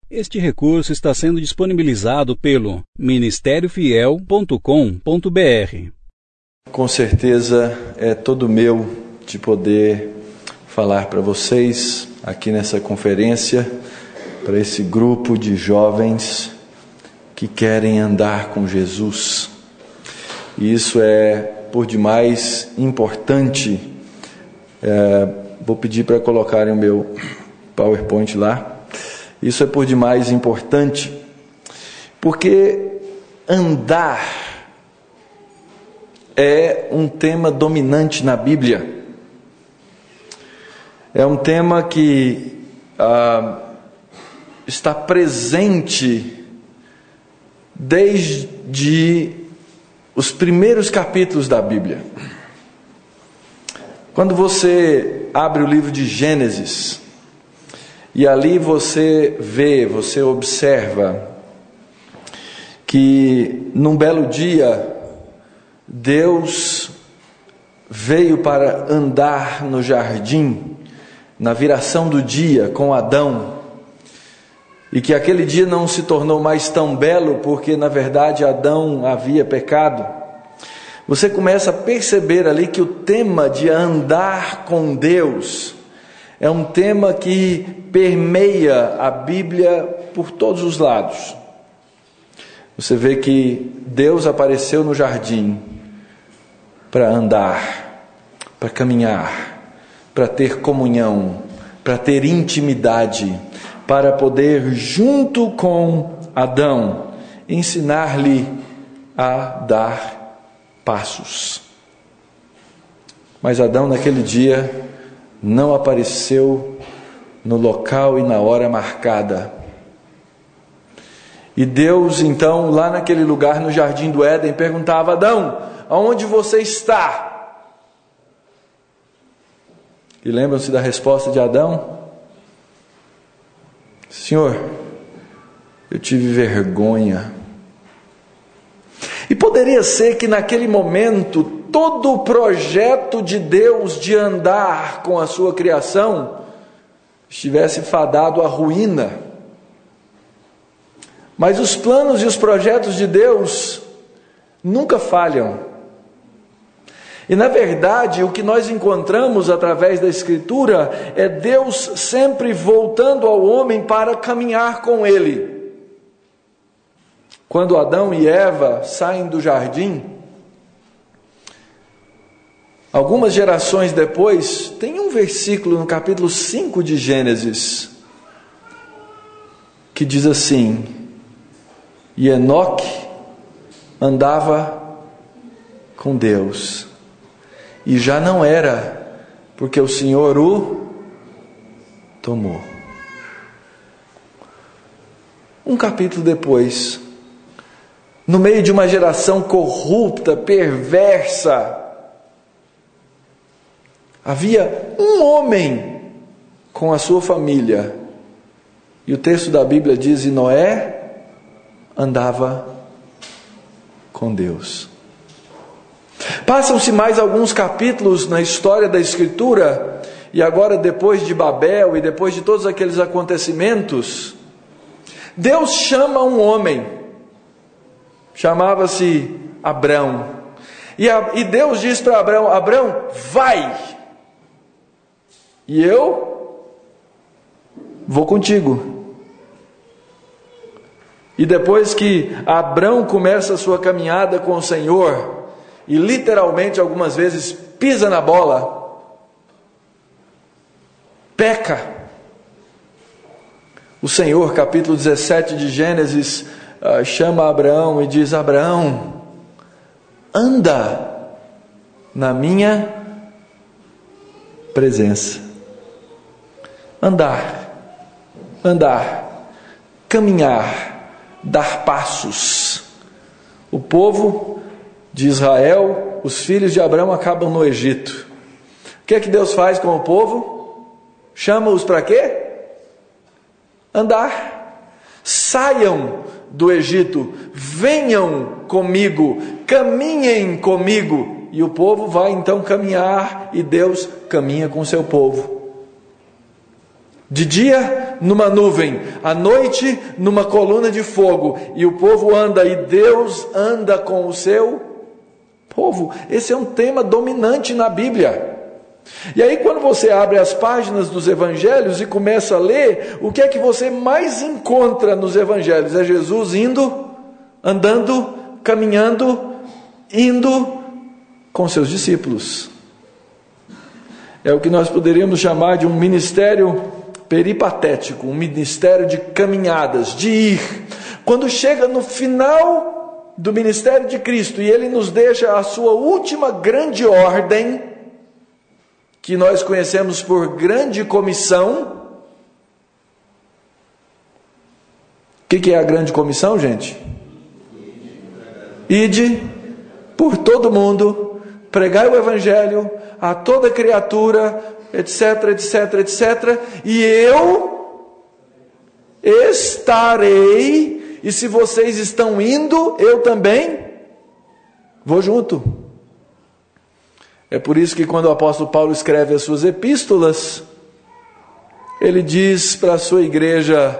Este recurso está sendo disponibilizado pelo ministériofiel.com.br. Com certeza é todo meu de poder falar para vocês aqui nessa conferência, para esse grupo de jovens que querem andar com Jesus. E isso é por demais importante. Vou pedir para colocarem o meu PowerPoint lá. Isso é por demais importante, porque andar é um tema dominante na Bíblia. É um tema que está presente desde os primeiros capítulos da Bíblia. Quando você abre o livro de Gênesis, e ali você observa que num belo dia, Deus veio para andar no jardim, na viração do dia com Adão, e que aquele dia não se tornou mais tão belo, porque na verdade Adão havia pecado. Você começa a perceber ali que o tema de andar com Deus é um tema que permeia a Bíblia por todos os lados. Você vê que Deus apareceu no jardim para andar, para caminhar, para ter comunhão, para ter intimidade, para poder, junto com Adão, ensinar-lhe a dar passos. Mas Adão, naquele dia, não apareceu no local e na hora marcada. E Deus, então, lá naquele lugar, no jardim do Éden, perguntava: Adão, aonde você está? E lembram-se da resposta de Adão? Senhor, eu tive vergonha. E poderia ser que naquele momento todo o projeto de Deus de andar com a sua criação estivesse fadado à ruína. Mas os planos e os projetos de Deus nunca falham. E na verdade, o que nós encontramos através da Escritura é Deus sempre voltando ao homem para caminhar com ele. Quando Adão e Eva saem do jardim, algumas gerações depois, tem um versículo no capítulo 5 de Gênesis, que diz assim: e Enoque andava com Deus, e já não era, porque o Senhor o tomou. Um capítulo depois, no meio de uma geração corrupta, perversa, havia um homem com a sua família, e o texto da Bíblia diz: e Noé andava com Deus. Passam-se mais alguns capítulos na história da Escritura, e agora, depois de Babel e depois de todos aqueles acontecimentos, Deus chama um homem, chamava-se Abrão, e Deus diz para Abrão: Abrão, vai, e eu vou contigo. E depois que Abrão começa a sua caminhada com o Senhor, e literalmente algumas vezes pisa na bola, peca, o Senhor, capítulo 17 de Gênesis, chama Abraão e diz: Abraão, anda na minha presença. Andar, caminhar, dar passos. O povo de Israel, os filhos de Abraão, acabam no Egito. O que é que Deus faz com o povo? Chama-os para quê? Andar. Saiam do Egito, venham comigo, caminhem comigo. E o povo vai então caminhar, e Deus caminha com o seu povo. De dia, numa nuvem, à noite, numa coluna de fogo. E o povo anda, e Deus anda com o seu povo. Esse é um tema dominante na Bíblia. E aí, quando você abre as páginas dos evangelhos e começa a ler, o que é que você mais encontra nos evangelhos? É Jesus indo, andando, caminhando, indo com seus discípulos. É o que nós poderíamos chamar de um ministério peripatético, um ministério de caminhadas, de ir. Quando chega no final do ministério de Cristo e Ele nos deixa a sua última grande ordem, que nós conhecemos por grande comissão. O que é a grande comissão, gente? Ide por todo mundo, pregai o evangelho a toda criatura, etc, etc, etc, e eu estarei, e se vocês estão indo, eu também vou junto. É por isso que quando o apóstolo Paulo escreve as suas epístolas, ele diz para a sua igreja: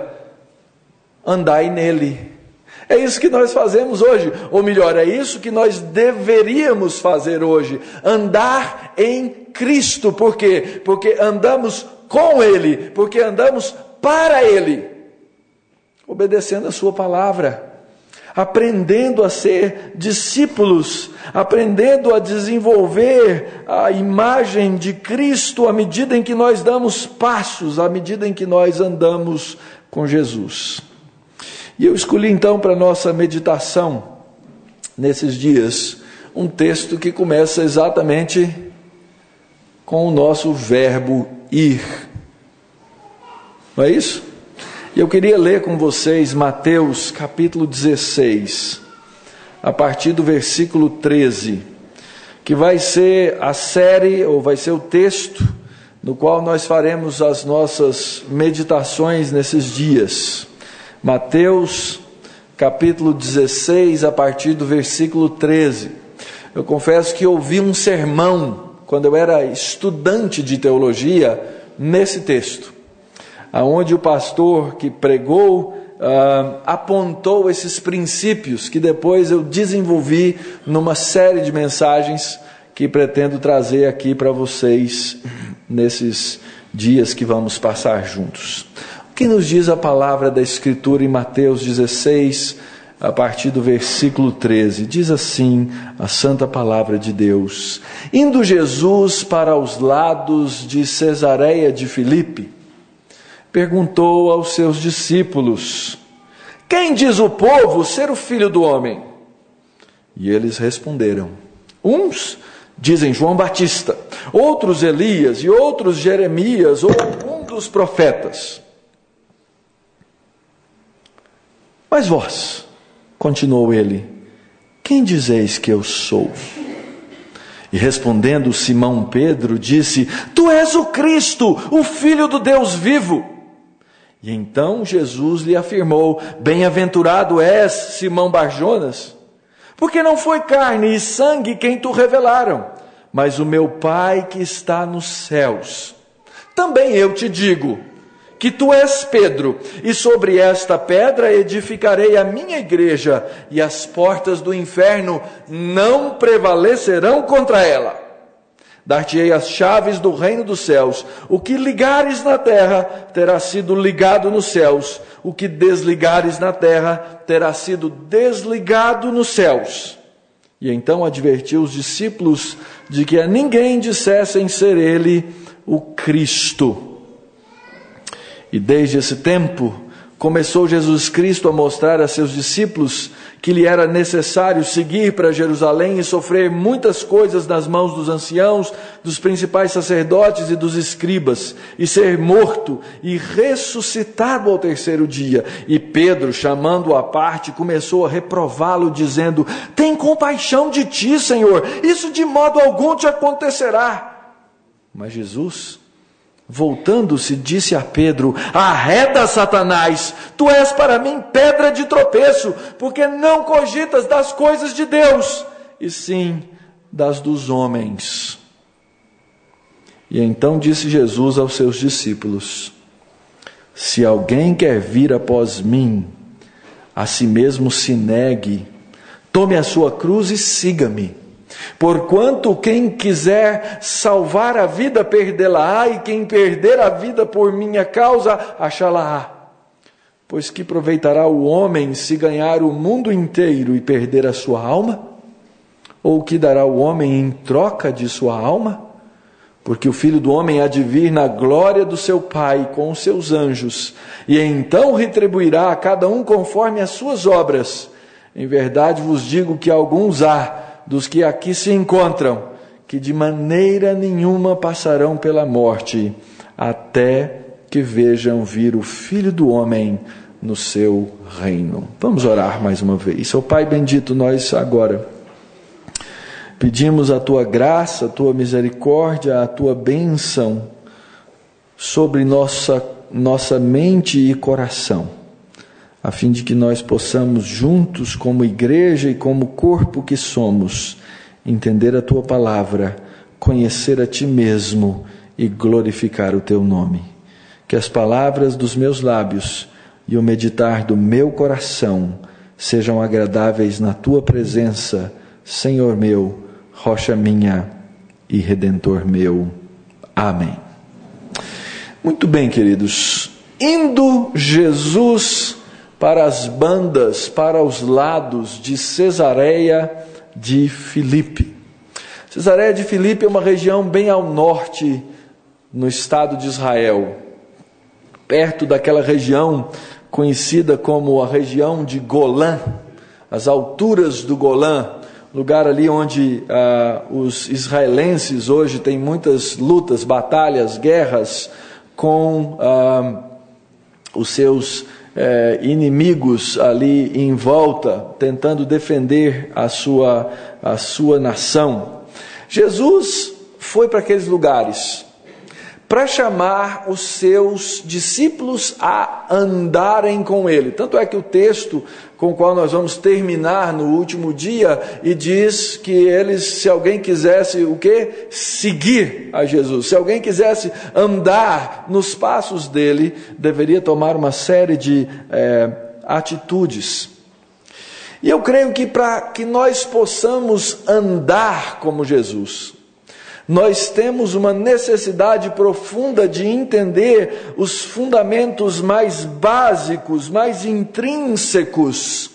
andai nele. É isso que nós fazemos hoje, ou melhor, é isso que nós deveríamos fazer hoje, andar em Cristo. Por quê? Porque andamos com Ele, porque andamos para Ele, obedecendo a sua palavra, aprendendo a ser discípulos, aprendendo a desenvolver a imagem de Cristo à medida em que nós damos passos, à medida em que nós andamos com Jesus. E eu escolhi então para nossa meditação nesses dias um texto que começa exatamente com o nosso verbo ir. Não é isso? E eu queria ler com vocês Mateus capítulo 16, a partir do versículo 13, que vai ser a série, ou vai ser o texto, no qual nós faremos as nossas meditações nesses dias. Mateus capítulo 16, a partir do versículo 13. Eu confesso que ouvi um sermão, quando eu era estudante de teologia, nesse texto, aonde o pastor que pregou apontou esses princípios que depois eu desenvolvi numa série de mensagens que pretendo trazer aqui para vocês nesses dias que vamos passar juntos. O que nos diz a palavra da Escritura em Mateus 16, a partir do versículo 13? Diz assim a santa palavra de Deus: indo Jesus para os lados de Cesareia de Filipe, perguntou aos seus discípulos: quem diz o povo ser o Filho do Homem? E eles responderam: uns dizem João Batista, outros Elias, e outros Jeremias, ou algum dos profetas. Mas vós, continuou ele, quem dizeis que eu sou? E respondendo Simão Pedro, disse: tu és o Cristo, o Filho do Deus vivo. E então Jesus lhe afirmou: bem-aventurado és, Simão Barjonas, porque não foi carne e sangue quem te revelaram, mas o meu Pai que está nos céus. Também eu te digo que tu és Pedro, e sobre esta pedra edificarei a minha igreja, e as portas do inferno não prevalecerão contra ela. Dar-te-ei as chaves do reino dos céus. O que ligares na terra terá sido ligado nos céus, o que desligares na terra terá sido desligado nos céus. E então advertiu os discípulos de que a ninguém dissessem ser ele o Cristo. E desde esse tempo começou Jesus Cristo a mostrar a seus discípulos que lhe era necessário seguir para Jerusalém e sofrer muitas coisas nas mãos dos anciãos, dos principais sacerdotes e dos escribas, e ser morto e ressuscitado ao terceiro dia. E Pedro, chamando-o à parte, começou a reprová-lo, dizendo: tem compaixão de ti, Senhor, isso de modo algum te acontecerá. Mas Jesus, voltando-se, disse a Pedro: arreda, Satanás, tu és para mim pedra de tropeço, porque não cogitas das coisas de Deus, e sim das dos homens. E então disse Jesus aos seus discípulos: Se alguém quer vir após mim, a si mesmo se negue, tome a sua cruz e siga-me. Porquanto quem quiser salvar a vida, perdê-la-á, e quem perder a vida por minha causa, achá-la-á. Pois que aproveitará o homem se ganhar o mundo inteiro e perder a sua alma? Ou que dará o homem em troca de sua alma? Porque o Filho do Homem há de vir na glória do seu Pai com os seus anjos, e então retribuirá a cada um conforme as suas obras. Em verdade vos digo que alguns há, dos que aqui se encontram, que de maneira nenhuma passarão pela morte, até que vejam vir o Filho do Homem no seu reino. Vamos orar mais uma vez. Ó Pai bendito, nós agora pedimos a Tua graça, a Tua misericórdia, a Tua bênção sobre nossa mente e coração, a fim de que nós possamos juntos, como igreja e como corpo que somos, entender a Tua palavra, conhecer a Ti mesmo e glorificar o Teu nome. Que as palavras dos meus lábios e o meditar do meu coração sejam agradáveis na Tua presença, Senhor meu, rocha minha e Redentor meu. Amém. Muito bem, queridos. Indo Jesus para as bandas, para os lados de Cesareia de Filipe. Cesareia de Filipe é uma região bem ao norte, no estado de Israel, perto daquela região conhecida como a região de Golã, as alturas do Golã, lugar ali onde os israelenses hoje têm muitas lutas, batalhas, guerras com os seus inimigos ali em volta, tentando defender a sua nação. Jesus foi para aqueles lugares para chamar os seus discípulos a andarem com ele. Tanto é que o texto com o qual nós vamos terminar no último dia, e diz que eles, se alguém quisesse o quê? Seguir a Jesus. Se alguém quisesse andar nos passos dele, deveria tomar uma série de atitudes. E eu creio que para que nós possamos andar como Jesus, nós temos uma necessidade profunda de entender os fundamentos mais básicos, mais intrínsecos,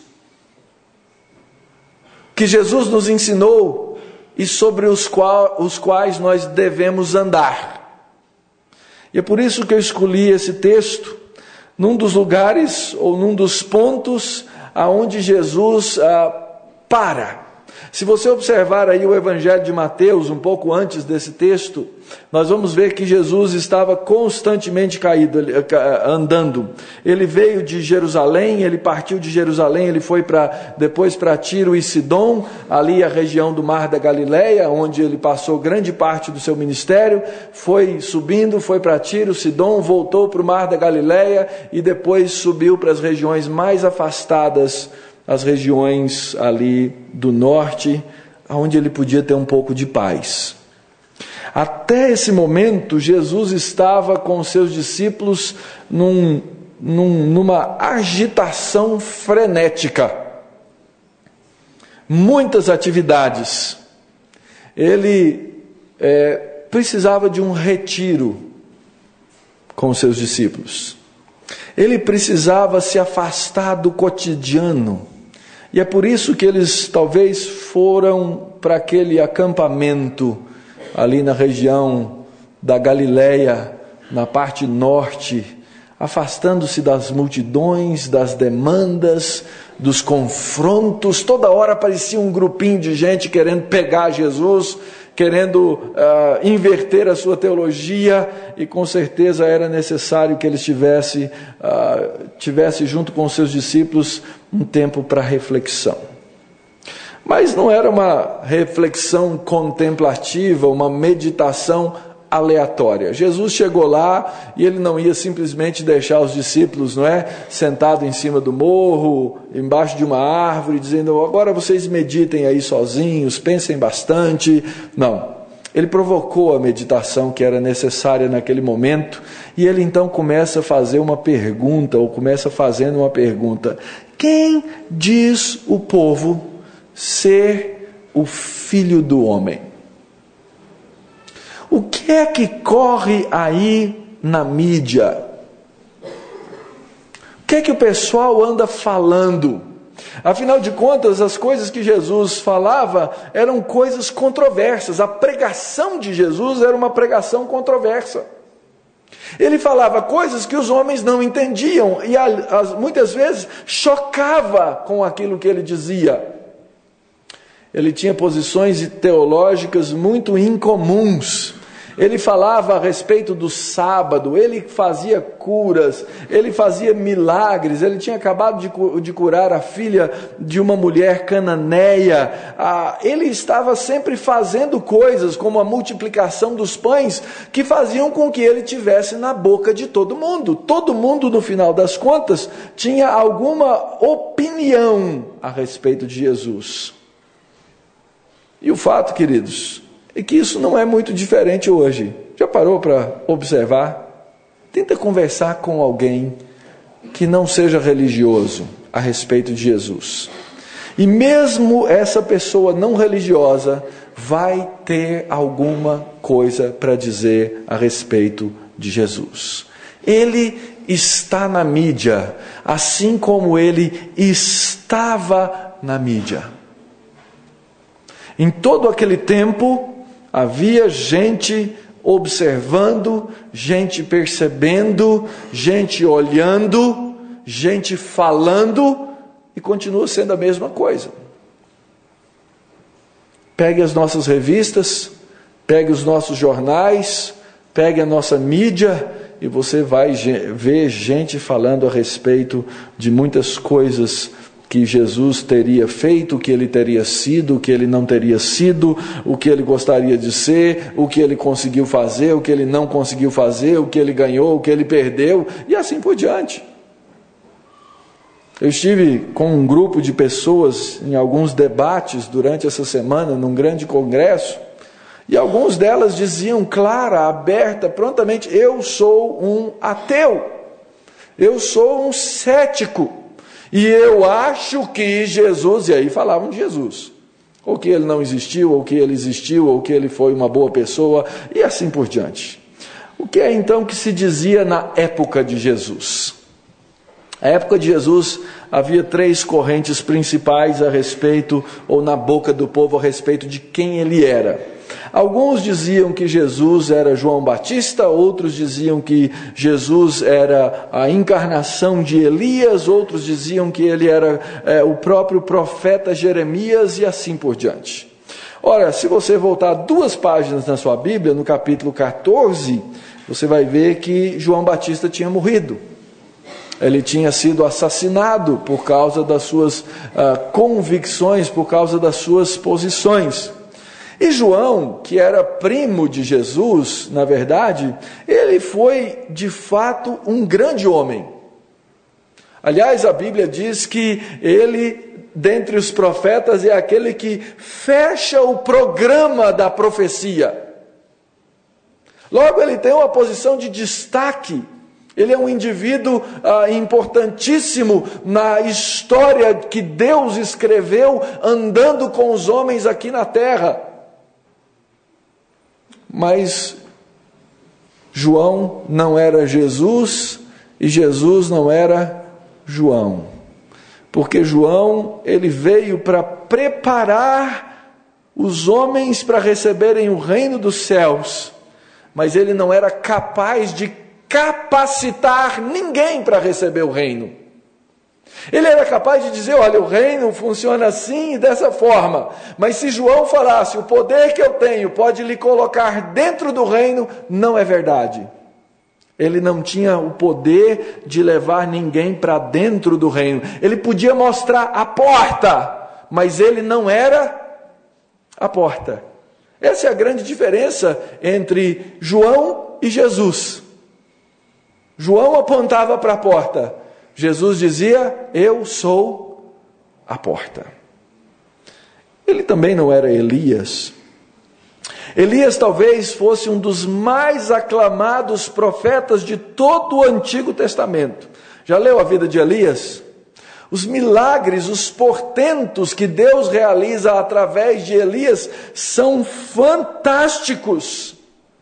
que Jesus nos ensinou e sobre os quais nós devemos andar. E é por isso que eu escolhi esse texto, num dos lugares, ou num dos pontos, aonde Jesus para. Se você observar aí o Evangelho de Mateus, um pouco antes desse texto, nós vamos ver que Jesus estava constantemente andando. Ele veio de Jerusalém, ele partiu de Jerusalém, ele foi depois para Tiro e Sidom, ali a região do Mar da Galileia, onde ele passou grande parte do seu ministério, foi subindo, foi para Tiro, Sidom, voltou para o Mar da Galileia e depois subiu para as regiões mais afastadas, as regiões ali do norte, onde ele podia ter um pouco de paz. Até esse momento, Jesus estava com seus discípulos numa agitação frenética. Muitas atividades. Ele precisava de um retiro com seus discípulos. Ele precisava se afastar do cotidiano. E é por isso que eles talvez foram para aquele acampamento ali na região da Galileia, na parte norte, afastando-se das multidões, das demandas, dos confrontos. Toda hora aparecia um grupinho de gente querendo pegar Jesus, querendo inverter a sua teologia, e com certeza era necessário que eles tivesse junto com os seus discípulos um tempo para reflexão. Mas não era uma reflexão contemplativa, uma meditação aleatória. Jesus chegou lá e ele não ia simplesmente deixar os discípulos, sentado em cima do morro, embaixo de uma árvore, dizendo: agora vocês meditem aí sozinhos, pensem bastante. Não. Ele provocou a meditação que era necessária naquele momento, E ele então começa a fazer uma pergunta, ou começa fazendo uma pergunta: quem diz o povo ser o Filho do Homem? O que é que corre aí na mídia? O que é que o pessoal anda falando? Afinal de contas, as coisas que Jesus falava eram coisas controversas. A pregação de Jesus era uma pregação controversa. Ele falava coisas que os homens não entendiam e muitas vezes chocava com aquilo que ele dizia. Ele tinha posições teológicas muito incomuns. Ele falava a respeito do sábado, ele fazia curas, ele fazia milagres. Ele tinha acabado de curar a filha de uma mulher cananeia. Ele estava sempre fazendo coisas como a multiplicação dos pães, que faziam com que ele tivesse na boca de todo mundo. Todo mundo, no final das contas, tinha alguma opinião a respeito de Jesus. E o fato, queridos, é que isso não é muito diferente hoje. Já parou para observar? Tenta conversar com alguém que não seja religioso a respeito de Jesus. E mesmo essa pessoa não religiosa vai ter alguma coisa para dizer a respeito de Jesus. Ele está na mídia, assim como ele estava na mídia. Em todo aquele tempo, havia gente observando, gente percebendo, gente olhando, gente falando, e continua sendo a mesma coisa. Pegue as nossas revistas, pegue os nossos jornais, pegue a nossa mídia, e você vai ver gente falando a respeito de muitas coisas que Jesus teria feito, o que ele teria sido, o que ele não teria sido, o que ele gostaria de ser, o que ele conseguiu fazer, o que ele não conseguiu fazer, o que ele ganhou, o que ele perdeu, e assim por diante. Eu estive com um grupo de pessoas em alguns debates durante essa semana, num grande congresso, e algumas delas diziam clara, aberta, prontamente: eu sou um ateu, eu sou um cético, e eu acho que Jesus, e aí falavam de Jesus, ou que ele não existiu, ou que ele existiu, ou que ele foi uma boa pessoa, e assim por diante. O que é então que se dizia na época de Jesus? Na época de Jesus havia 3 correntes principais a respeito, ou na boca do povo, a respeito de quem ele era. Alguns diziam que Jesus era João Batista, outros diziam que Jesus era a encarnação de Elias, outros diziam que ele era o próprio profeta Jeremias, e assim por diante. Ora, se você voltar 2 páginas na sua Bíblia, no capítulo 14, você vai ver que João Batista tinha morrido. Ele tinha sido assassinado por causa das suas convicções, por causa das suas posições. E João, que era primo de Jesus, na verdade, ele foi de fato um grande homem. Aliás, a Bíblia diz que ele, dentre os profetas, é aquele que fecha o programa da profecia. Logo, ele tem uma posição de destaque. Ele é um indivíduo importantíssimo na história que Deus escreveu andando com os homens aqui na terra. Mas João não era Jesus e Jesus não era João. Porque João, ele veio para preparar os homens para receberem o reino dos céus, mas ele não era capaz de capacitar ninguém para receber o reino. Ele era capaz de dizer: olha, o reino funciona assim e dessa forma. Mas se João falasse: o poder que eu tenho pode lhe colocar dentro do reino, não é verdade. Ele não tinha o poder de levar ninguém para dentro do reino. Ele podia mostrar a porta, mas ele não era a porta. Essa é a grande diferença entre João e Jesus. João apontava para a porta. Jesus dizia: eu sou a porta. Ele também não era Elias. Elias talvez fosse um dos mais aclamados profetas de todo o Antigo Testamento. Já leu a vida de Elias? Os milagres, os portentos que Deus realiza através de Elias são fantásticos.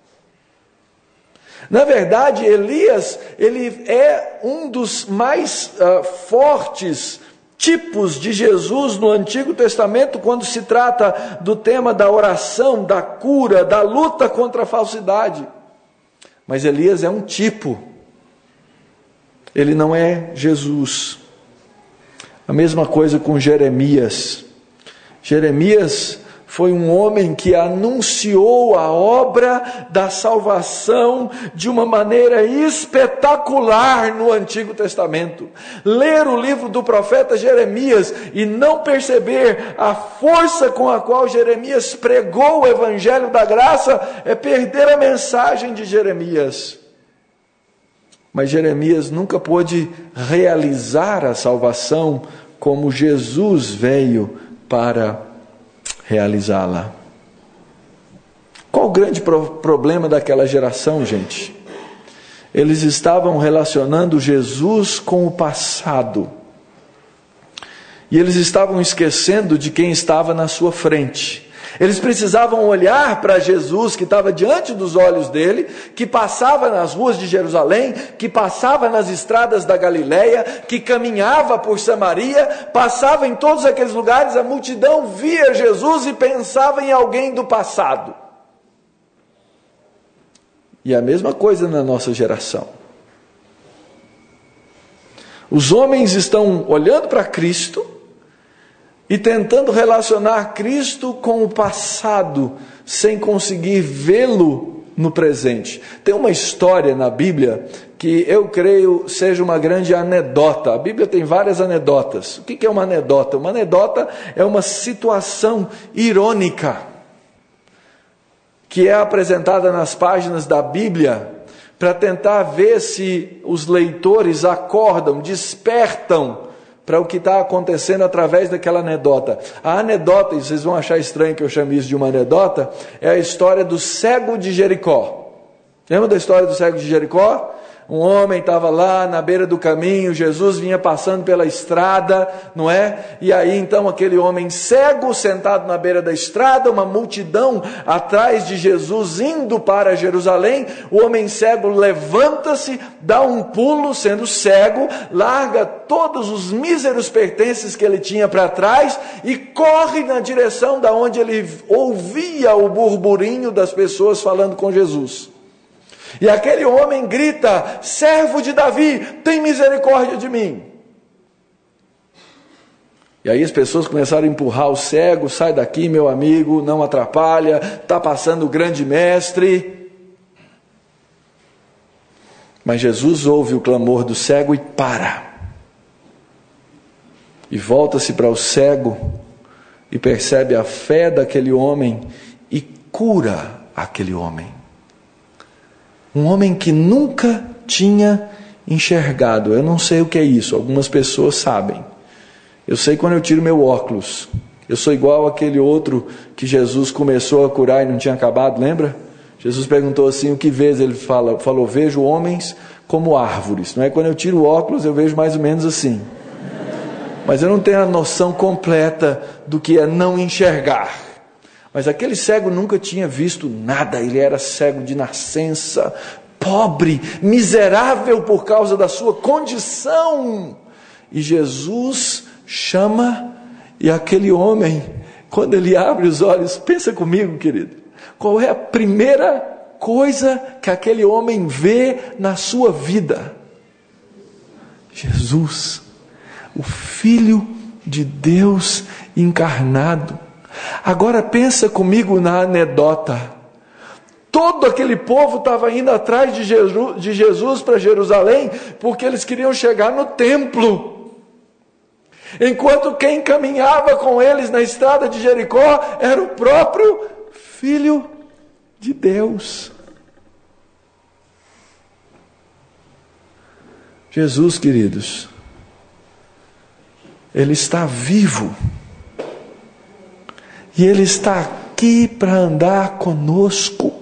Na verdade, Elias, ele é um dos mais fortes tipos de Jesus no Antigo Testamento, quando se trata do tema da oração, da cura, da luta contra a falsidade. Mas Elias é um tipo, ele não é Jesus. A mesma coisa com Jeremias. Jeremias foi um homem que anunciou a obra da salvação de uma maneira espetacular no Antigo Testamento. Ler o livro do profeta Jeremias e não perceber a força com a qual Jeremias pregou o evangelho da graça é perder a mensagem de Jeremias. Mas Jeremias nunca pôde realizar a salvação como Jesus veio para realizá-la. Qual o grande problema daquela geração, gente? Eles estavam relacionando Jesus com o passado. E eles estavam esquecendo de quem estava na sua frente. Eles precisavam olhar para Jesus que estava diante dos olhos dele, que passava nas ruas de Jerusalém, que passava nas estradas da Galileia, que caminhava por Samaria, passava em todos aqueles lugares, a multidão via Jesus e pensava em alguém do passado. E a mesma coisa na nossa geração. Os homens estão olhando para Cristo e tentando relacionar Cristo com o passado, sem conseguir vê-lo no presente. Tem uma história na Bíblia que eu creio seja uma grande anedota. A Bíblia tem várias anedotas. O que é uma anedota? Uma anedota é uma situação irônica que é apresentada nas páginas da Bíblia para tentar ver se os leitores acordam, despertam para o que está acontecendo através daquela anedota. A anedota, e vocês vão achar estranho que eu chame isso de uma anedota, é a história do cego de Jericó. Lembra da história do cego de Jericó? Um homem estava lá na beira do caminho, Jesus vinha passando pela estrada, não é? E aí então aquele homem cego, sentado na beira da estrada, uma multidão atrás de Jesus indo para Jerusalém, o homem cego levanta-se, dá um pulo, sendo cego, larga todos os míseros pertences que ele tinha para trás e corre na direção da onde ele ouvia o burburinho das pessoas falando com Jesus. E aquele homem grita: servo de Davi, tem misericórdia de mim. E aí as pessoas começaram a empurrar o cego: sai daqui, meu amigo, não atrapalha, está passando o grande mestre. Mas Jesus ouve o clamor do cego e para. E volta-se para o cego e percebe a fé daquele homem e cura aquele homem. Um homem que nunca tinha enxergado. Eu não sei o que é isso, algumas pessoas sabem. Eu sei quando eu tiro meu óculos. Eu sou igual àquele outro que Jesus começou a curar e não tinha acabado, lembra? Jesus perguntou assim: o que vês? Ele falou: vejo homens como árvores. Não é? Quando eu tiro o óculos eu vejo mais ou menos assim. Mas eu não tenho a noção completa do que é não enxergar. Mas aquele cego nunca tinha visto nada, ele era cego de nascença, pobre, miserável por causa da sua condição. E Jesus chama, e aquele homem, quando ele abre os olhos, pensa comigo, querido, qual é a primeira coisa que aquele homem vê na sua vida? Jesus, o Filho de Deus encarnado. Agora pensa comigo na anedota. Todo aquele povo estava indo atrás de Jesus para Jerusalém, porque eles queriam chegar no templo. Enquanto quem caminhava com eles na estrada de Jericó era o próprio Filho de Deus. Jesus, queridos, Ele está vivo. E Ele está aqui para andar conosco.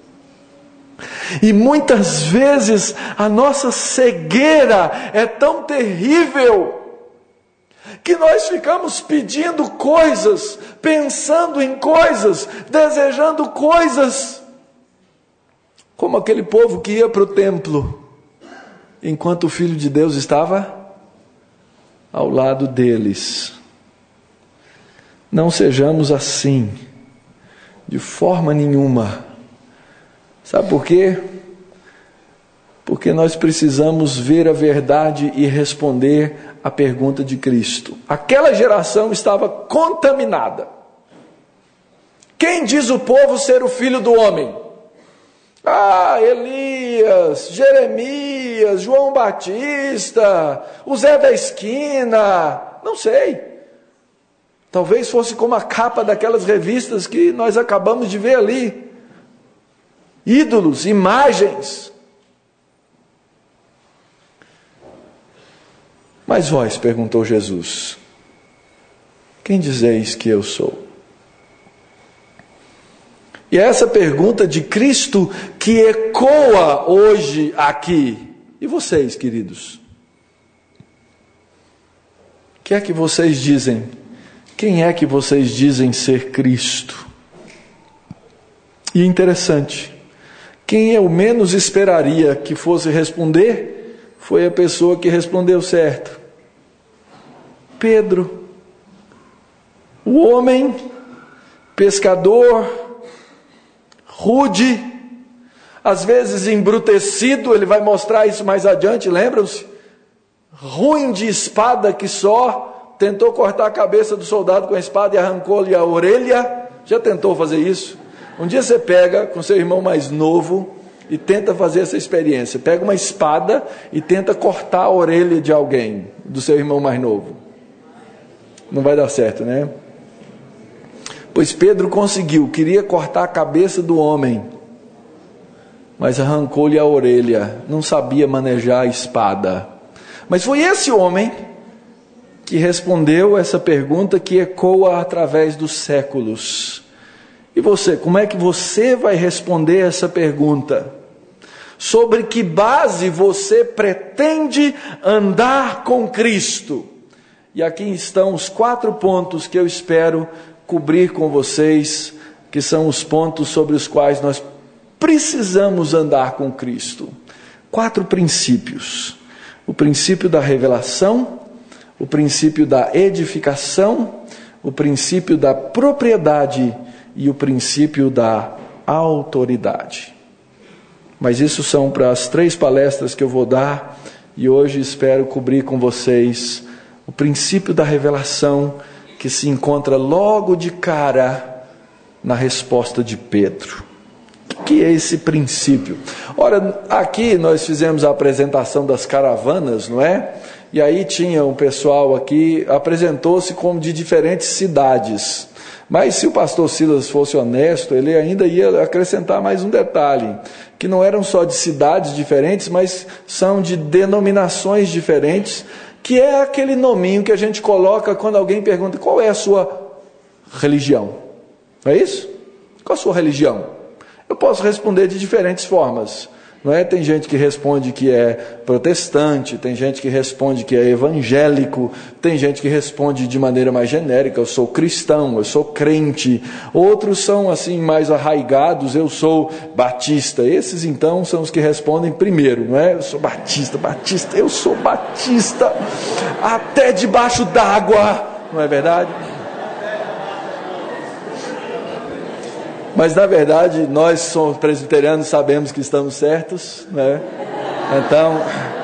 E muitas vezes a nossa cegueira é tão terrível que nós ficamos pedindo coisas, pensando em coisas, desejando coisas, como aquele povo que ia para o templo, enquanto o Filho de Deus estava ao lado deles. Não sejamos assim, de forma nenhuma. Sabe por quê? Porque nós precisamos ver a verdade e responder a pergunta de Cristo. Aquela geração estava contaminada. Quem diz o povo ser o Filho do Homem? Elias, Jeremias, João Batista, o Zé da Esquina, não sei. Talvez fosse como a capa daquelas revistas que nós acabamos de ver ali. Ídolos, imagens. Mas vós, perguntou Jesus, quem dizeis que eu sou? E é essa pergunta de Cristo que ecoa hoje aqui. E vocês, queridos? O que é que vocês dizem? Quem é que vocês dizem ser Cristo? E interessante, quem eu menos esperaria que fosse responder, foi a pessoa que respondeu certo. Pedro, o homem, pescador, rude, às vezes embrutecido, ele vai mostrar isso mais adiante, lembram-se? Ruim de espada que só, tentou cortar a cabeça do soldado com a espada e arrancou-lhe a orelha. Já tentou fazer isso? Um dia você pega com seu irmão mais novo e tenta fazer essa experiência. Pega uma espada e tenta cortar a orelha de alguém, do seu irmão mais novo. Não vai dar certo, né? Pois Pedro conseguiu, queria cortar a cabeça do homem, mas arrancou-lhe a orelha, não sabia manejar a espada. Mas foi esse homem que respondeu essa pergunta que ecoa através dos séculos. E você, como é que você vai responder essa pergunta? Sobre que base você pretende andar com Cristo? E aqui estão os 4 pontos que eu espero cobrir com vocês, que são os pontos sobre os quais nós precisamos andar com Cristo. 4 princípios. O princípio da revelação, o princípio da edificação, o princípio da propriedade e o princípio da autoridade. Mas isso são para as 3 palestras que eu vou dar, e hoje espero cobrir com vocês o princípio da revelação, que se encontra logo de cara na resposta de Pedro. O que é esse princípio? Ora, aqui nós fizemos a apresentação das caravanas, não é? E aí tinha um pessoal aqui, apresentou-se como de diferentes cidades. Mas se o pastor Silas fosse honesto, ele ainda ia acrescentar mais um detalhe, que não eram só de cidades diferentes, mas são de denominações diferentes, que é aquele nominho que a gente coloca quando alguém pergunta qual é a sua religião. Não é isso? Qual a sua religião? Eu posso responder de diferentes formas. Não é? Tem gente que responde que é protestante, tem gente que responde que é evangélico, tem gente que responde de maneira mais genérica, eu sou cristão, eu sou crente. Outros são assim mais arraigados, eu sou batista. Esses então são os que respondem primeiro, não é? Eu sou batista, eu sou batista, até debaixo d'água, não é verdade? Mas na verdade nós somos presbiterianos, sabemos que estamos certos, né? Então,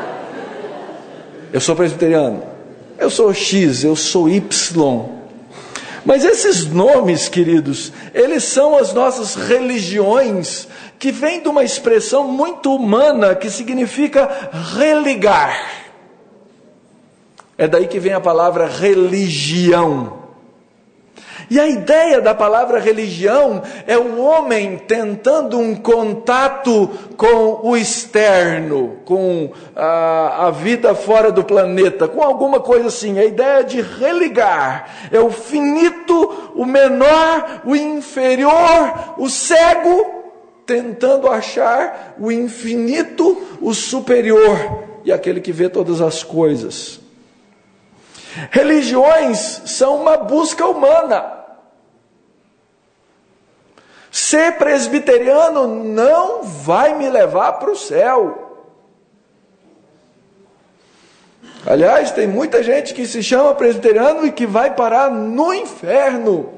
eu sou presbiteriano, eu sou X, eu sou Y. Mas esses nomes, queridos, eles são as nossas religiões, que vêm de uma expressão muito humana, que significa religar. É daí que vem a palavra religião. E a ideia da palavra religião é o homem tentando um contato com o externo, com a vida fora do planeta, com alguma coisa assim. A ideia de religar é o finito, o menor, o inferior, o cego, tentando achar o infinito, o superior e aquele que vê todas as coisas. Religiões são uma busca humana. Ser presbiteriano não vai me levar para o céu. Aliás, tem muita gente que se chama presbiteriano e que vai parar no inferno.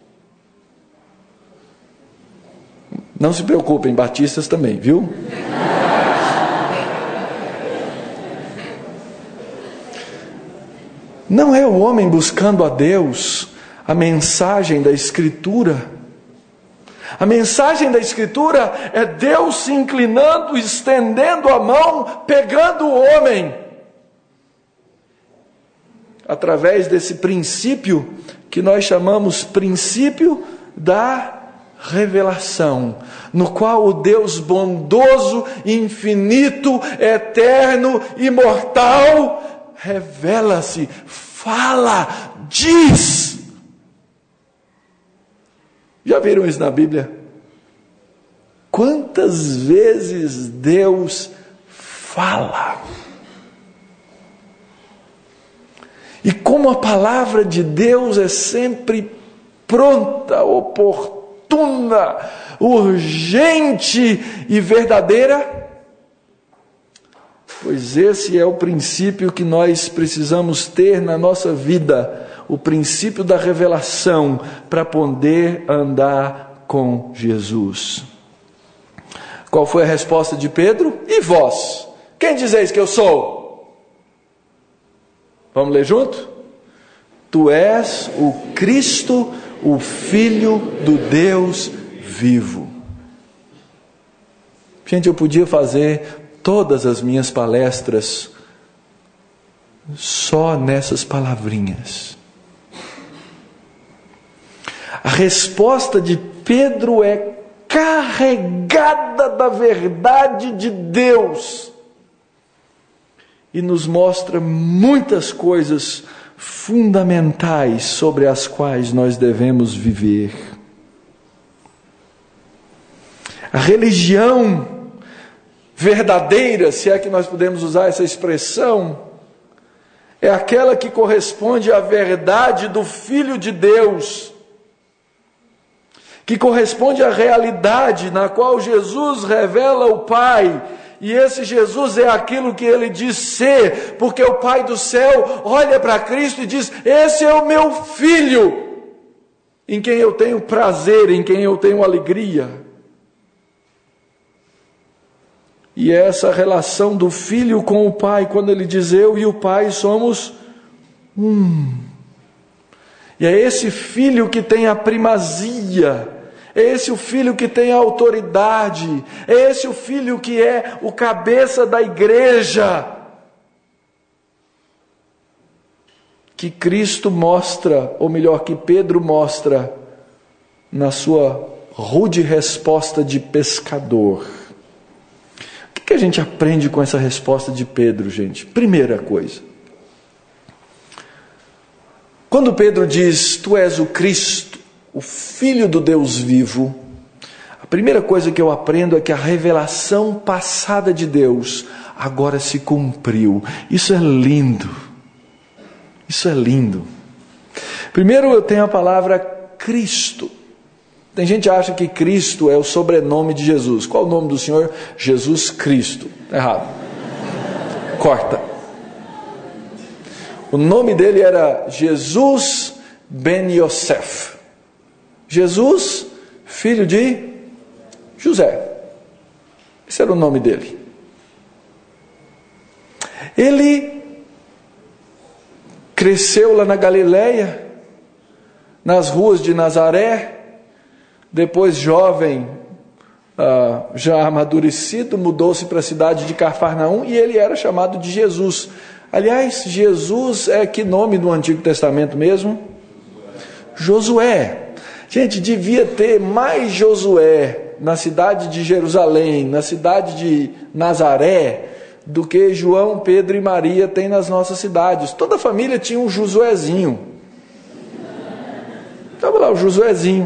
Não se preocupem, batistas também, viu? Não é o homem buscando a Deus, a mensagem da Escritura. A mensagem da Escritura é Deus se inclinando, estendendo a mão, pegando o homem. Através desse princípio que nós chamamos princípio da revelação, no qual o Deus bondoso, infinito, eterno, imortal, revela-se, fala, diz. Já viram isso na Bíblia? Quantas vezes Deus fala? E como a palavra de Deus é sempre pronta, oportuna, urgente e verdadeira? Pois esse é o princípio que nós precisamos ter na nossa vida, o princípio da revelação, para poder andar com Jesus. Qual foi a resposta de Pedro? E vós? Quem dizeis que eu sou? Vamos ler junto? Tu és o Cristo, o Filho do Deus vivo. Gente, eu podia fazer todas as minhas palestras só nessas palavrinhas. A resposta de Pedro é carregada da verdade de Deus e nos mostra muitas coisas fundamentais sobre as quais nós devemos viver. A religião verdadeira, se é que nós podemos usar essa expressão, é aquela que corresponde à verdade do Filho de Deus, que corresponde à realidade na qual Jesus revela o Pai, e esse Jesus é aquilo que ele diz ser, porque o Pai do céu olha para Cristo e diz: esse é o meu Filho, em quem eu tenho prazer, em quem eu tenho alegria. E é essa relação do Filho com o Pai, quando ele diz: eu e o Pai somos um. E é esse Filho que tem a primazia, é esse o Filho que tem a autoridade, é esse o Filho que é o cabeça da igreja, que Cristo mostra, ou melhor, que Pedro mostra na sua rude resposta de pescador. O que a gente aprende com essa resposta de Pedro, gente? Primeira coisa, quando Pedro diz: tu és o Cristo, o Filho do Deus vivo, a primeira coisa que eu aprendo é que a revelação passada de Deus agora se cumpriu. Isso é lindo. Isso é lindo. Primeiro eu tenho a palavra Cristo. Tem gente que acha que Cristo é o sobrenome de Jesus. Qual o nome do Senhor? Jesus Cristo. Errado. Corta. O nome dele era Jesus Ben Yosef. Jesus, filho de José. Esse era o nome dele. Ele cresceu lá na Galileia, nas ruas de Nazaré. Depois, jovem, já amadurecido, mudou-se para a cidade de Cafarnaum e ele era chamado de Jesus. Aliás, Jesus é que nome do Antigo Testamento mesmo? Josué. Gente, devia ter mais Josué na cidade de Jerusalém, na cidade de Nazaré, do que João, Pedro e Maria tem nas nossas cidades. Toda a família tinha um Josuézinho. Estava lá o Josuézinho.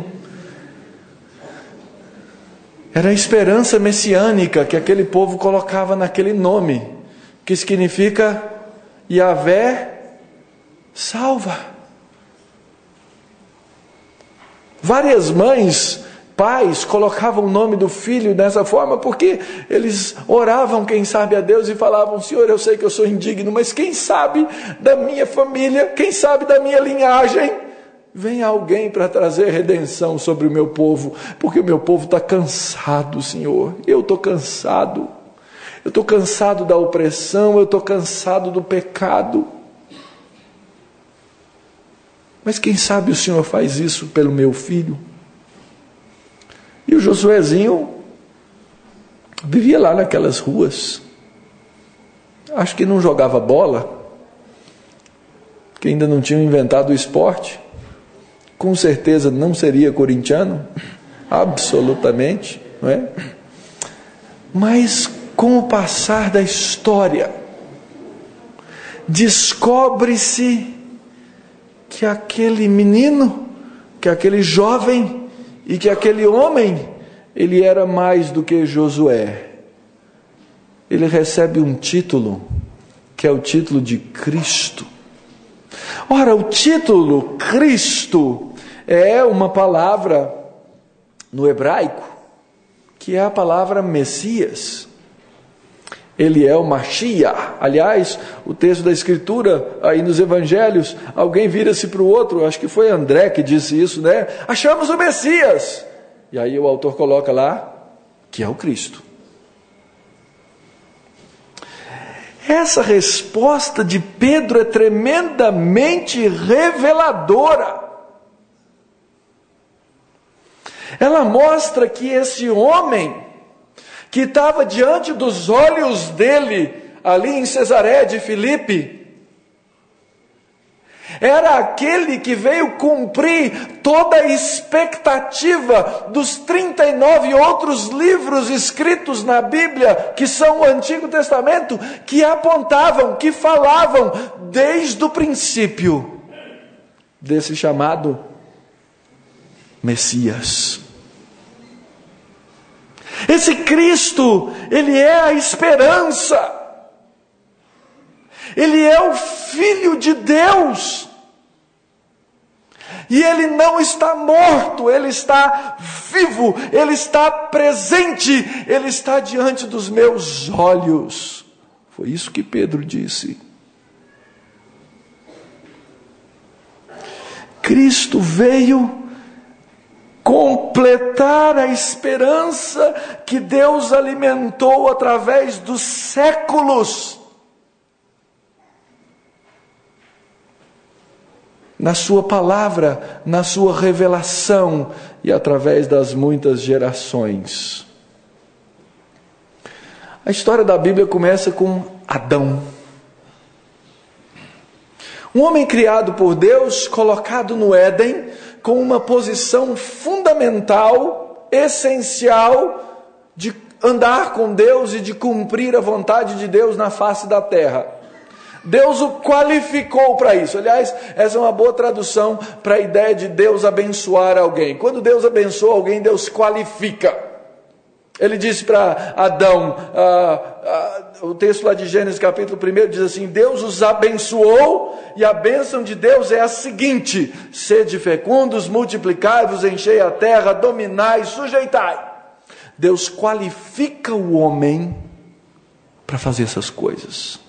Era a esperança messiânica que aquele povo colocava naquele nome, que significa Yahvé salva. Várias mães, pais, colocavam o nome do filho dessa forma, porque eles oravam, quem sabe, a Deus e falavam: Senhor, eu sei que eu sou indigno, mas quem sabe da minha família, quem sabe da minha linhagem, vem alguém para trazer redenção sobre o meu povo, porque o meu povo está cansado, Senhor. Eu estou cansado. Eu estou cansado da opressão, eu estou cansado do pecado. Mas quem sabe o Senhor faz isso pelo meu filho? E o Josuézinho vivia lá naquelas ruas. Acho que não jogava bola, que ainda não tinham inventado o esporte. Com certeza não seria corintiano, absolutamente, não é? Mas com o passar da história, descobre-se que aquele menino, que aquele jovem e que aquele homem, ele era mais do que Josué. Ele recebe um título, que é o título de Cristo. Ora, o título Cristo é uma palavra no hebraico, que é a palavra Messias. Ele é o Mashiach. Aliás, o texto da Escritura, aí nos Evangelhos, alguém vira-se para o outro, acho que foi André que disse isso, né? Achamos o Messias. E aí o autor coloca lá, que é o Cristo. Essa resposta de Pedro é tremendamente reveladora. Ela mostra que esse homem, que estava diante dos olhos dele, ali em Cesareia de Filipe, era aquele que veio cumprir toda a expectativa dos 39 outros livros escritos na Bíblia, que são o Antigo Testamento, que apontavam, que falavam desde o princípio desse chamado Messias. Esse Cristo, ele é a esperança. Ele é o Filho de Deus. E ele não está morto, ele está vivo, ele está presente, ele está diante dos meus olhos. Foi isso que Pedro disse. Cristo veio completar a esperança que Deus alimentou através dos séculos. Na sua palavra, na sua revelação e através das muitas gerações. A história da Bíblia começa com Adão. Um homem criado por Deus, colocado no Éden, com uma posição fundamental, essencial, de andar com Deus e de cumprir a vontade de Deus na face da terra. Deus o qualificou para isso. Aliás, essa é uma boa tradução para a ideia de Deus abençoar alguém. Quando Deus abençoa alguém, Deus qualifica. Ele disse para Adão, o texto lá de Gênesis capítulo 1 diz assim: Deus os abençoou, e a bênção de Deus é a seguinte: sede fecundos, multiplicai-vos, enchei a terra, dominai, sujeitai. Deus qualifica o homem para fazer essas coisas.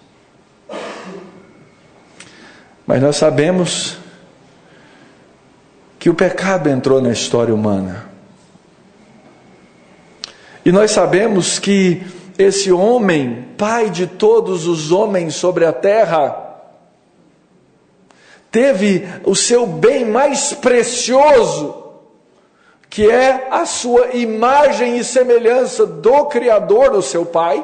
Mas nós sabemos que o pecado entrou na história humana. E nós sabemos que esse homem, pai de todos os homens sobre a terra, teve o seu bem mais precioso, que é a sua imagem e semelhança do Criador, o seu pai,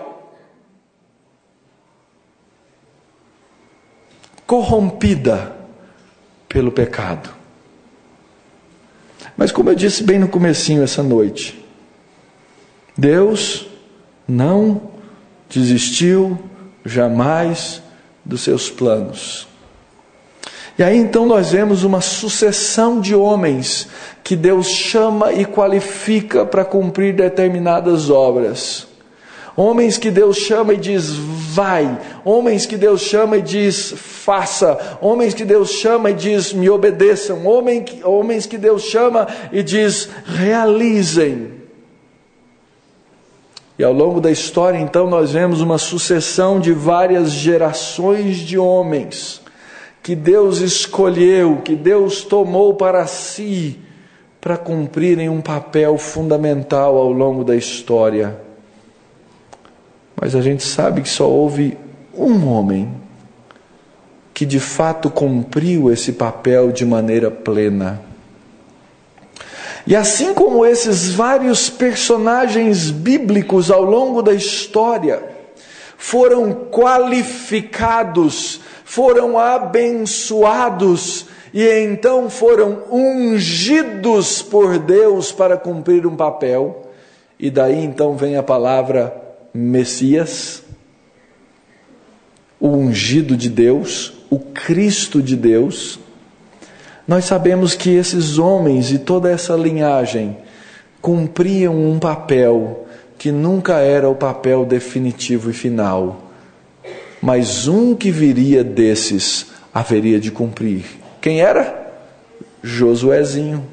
corrompida pelo pecado. Mas como eu disse bem no comecinho essa noite, Deus não desistiu jamais dos seus planos. E aí então nós vemos uma sucessão de homens que Deus chama e qualifica para cumprir determinadas obras. Homens que Deus chama e diz, vai. Homens que Deus chama e diz, faça. Homens que Deus chama e diz, me obedeçam. Homens que Deus chama e diz, realizem. E ao longo da história, então, nós vemos uma sucessão de várias gerações de homens que Deus escolheu, que Deus tomou para si, para cumprirem um papel fundamental ao longo da história. Mas a gente sabe que só houve um homem que de fato cumpriu esse papel de maneira plena. E assim como esses vários personagens bíblicos ao longo da história foram qualificados, foram abençoados e então foram ungidos por Deus para cumprir um papel, e daí então vem a palavra Messias, o ungido de Deus, o Cristo de Deus. Nós sabemos que esses homens e toda essa linhagem cumpriam um papel que nunca era o papel definitivo e final, mas um que viria desses haveria de cumprir. Quem era? Josuézinho.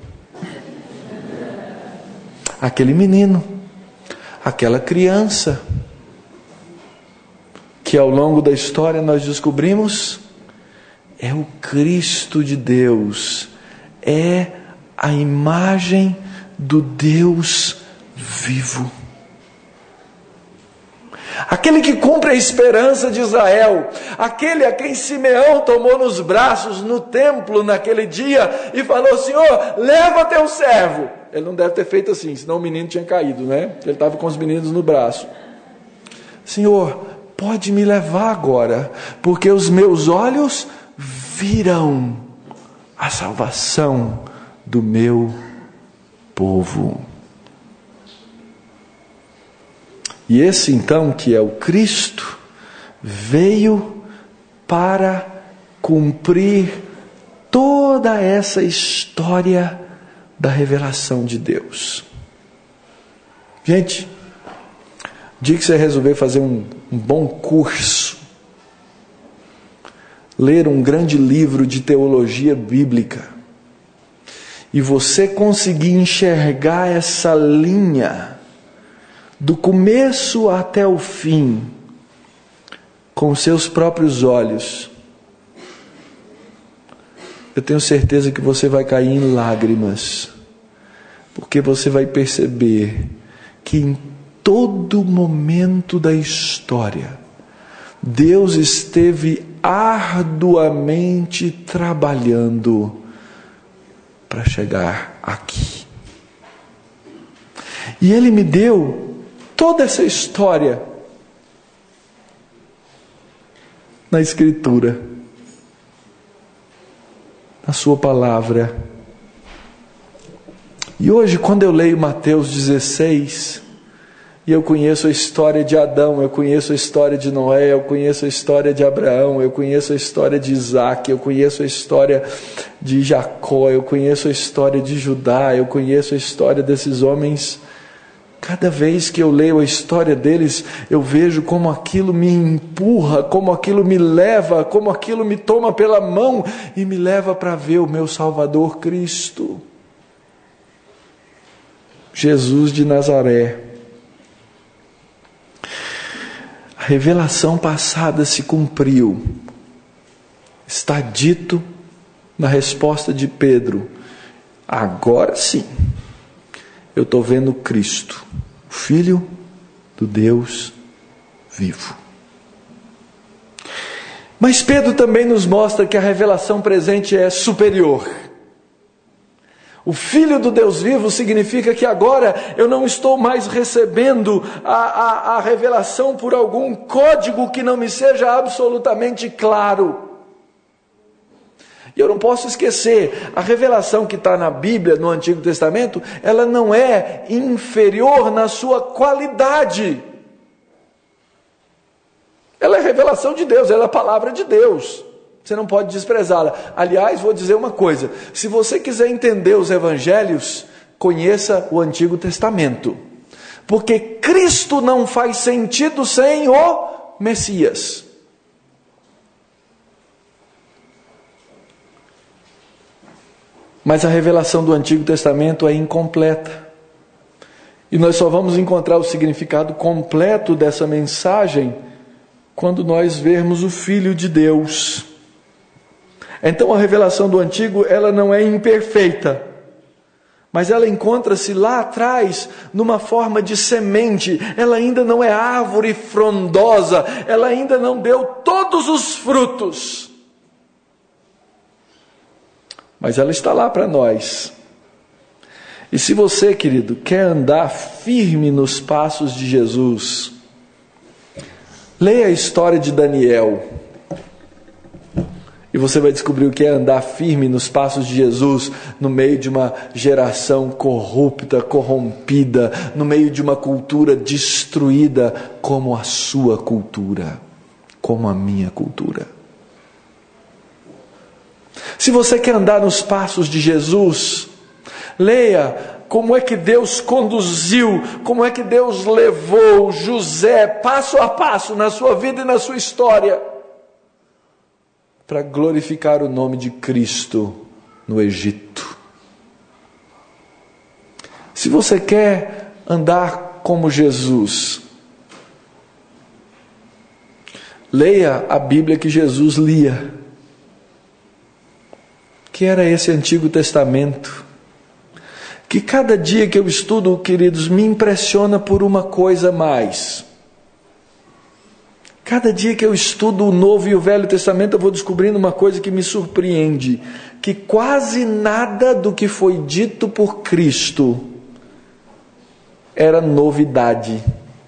Aquele menino, aquela criança, que ao longo da história nós descobrimos é o Cristo de Deus, é a imagem do Deus vivo. Aquele que cumpre a esperança de Israel, aquele a quem Simeão tomou nos braços no templo naquele dia e falou, Senhor, leva teu servo. Ele não deve ter feito assim, senão o menino tinha caído, né? Ele estava com os meninos no braço. Senhor, pode me levar agora, porque os meus olhos viram a salvação do meu povo. E esse então, que é o Cristo, veio para cumprir toda essa história da revelação de Deus. Gente, o dia que você resolver fazer um bom curso, ler um grande livro de teologia bíblica, e você conseguir enxergar essa linha do começo até o fim com seus próprios olhos, eu tenho certeza que você vai cair em lágrimas, porque você vai perceber que em todo momento da história Deus esteve arduamente trabalhando para chegar aqui. E Ele me deu toda essa história na Escritura, na Sua palavra. E hoje, quando eu leio Mateus 16, e eu conheço a história de Adão, eu conheço a história de Noé, eu conheço a história de Abraão, eu conheço a história de Isaac, eu conheço a história de Jacó, eu conheço a história de Judá, eu conheço a história desses homens. Cada vez que eu leio a história deles, eu vejo como aquilo me empurra, como aquilo me leva, como aquilo me toma pela mão e me leva para ver o meu Salvador Cristo, Jesus de Nazaré. A revelação passada se cumpriu. Está dito na resposta de Pedro: agora sim, eu estou vendo Cristo, o Filho do Deus vivo. Mas Pedro também nos mostra que a revelação presente é superior. O Filho do Deus vivo significa que agora eu não estou mais recebendo a revelação por algum código que não me seja absolutamente claro. E eu não posso esquecer, a revelação que está na Bíblia, no Antigo Testamento, ela não é inferior na sua qualidade. Ela é revelação de Deus, ela é a palavra de Deus. Você não pode desprezá-la. Aliás, vou dizer uma coisa, se você quiser entender os evangelhos, conheça o Antigo Testamento. Porque Cristo não faz sentido sem o Messias. Mas a revelação do Antigo Testamento é incompleta. E nós só vamos encontrar o significado completo dessa mensagem quando nós vermos o Filho de Deus. Então a revelação do Antigo, ela não é imperfeita, mas ela encontra-se lá atrás numa forma de semente. Ela ainda não é árvore frondosa, ela ainda não deu todos os frutos. Mas ela está lá para nós. E se você, querido, quer andar firme nos passos de Jesus, leia a história de Daniel. E você vai descobrir o que é andar firme nos passos de Jesus, no meio de uma geração corrupta, corrompida, no meio de uma cultura destruída, como a sua cultura, como a minha cultura. Se você quer andar nos passos de Jesus, leia como é que Deus conduziu, como é que Deus levou José passo a passo na sua vida e na sua história, para glorificar o nome de Cristo no Egito. Se você quer andar como Jesus, leia a Bíblia que Jesus lia, que era esse Antigo Testamento, que cada dia que eu estudo, queridos, me impressiona por uma coisa a mais. Cada dia que eu estudo o Novo e o Velho Testamento, eu vou descobrindo uma coisa que me surpreende, que quase nada do que foi dito por Cristo era novidade.